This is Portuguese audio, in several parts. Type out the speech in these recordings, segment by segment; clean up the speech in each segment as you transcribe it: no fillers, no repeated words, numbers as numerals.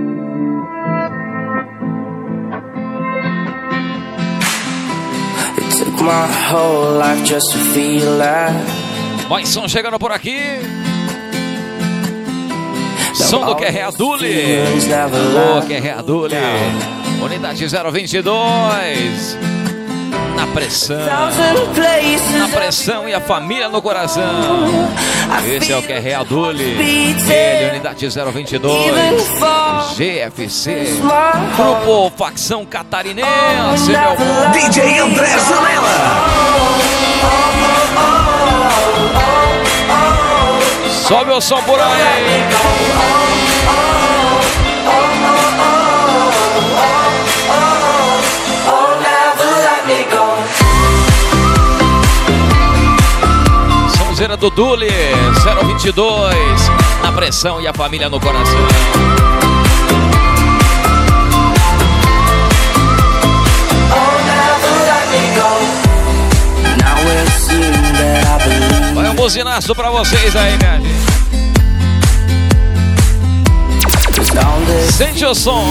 My whole life just to feel that. Mais som chegando por aqui. Som do Kerreadule. Alô, Kerreadule. Unidade 022. Na pressão. Na pressão e a família no coração. Esse é o Kerreadule. Ele, unidade 022. GFC. Grupo Facção Catarinense. DJ André Zanella. Sobe o som por aí. Sonzeira do Dule 022. Na pressão e a família no coração. Vai um buzinaço pra vocês aí, minha gente. Sente o som.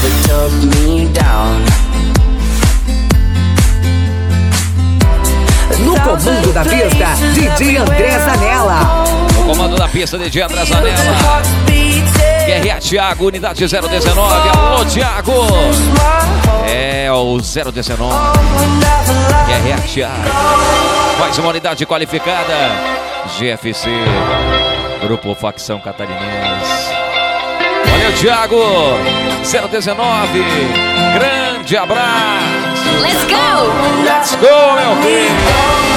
No comando da pista, DJ André Zanella. No comando da pista, DJ André Zanella. Guerreiro Thiago, unidade 019. Alô, Thiago. É o 019. Guerreiro Thiago. Mais uma unidade qualificada. GFC. Grupo Facção Catarinense. Valeu, Thiago. 019. Grande abraço. Let's go! Let's go, meu filho.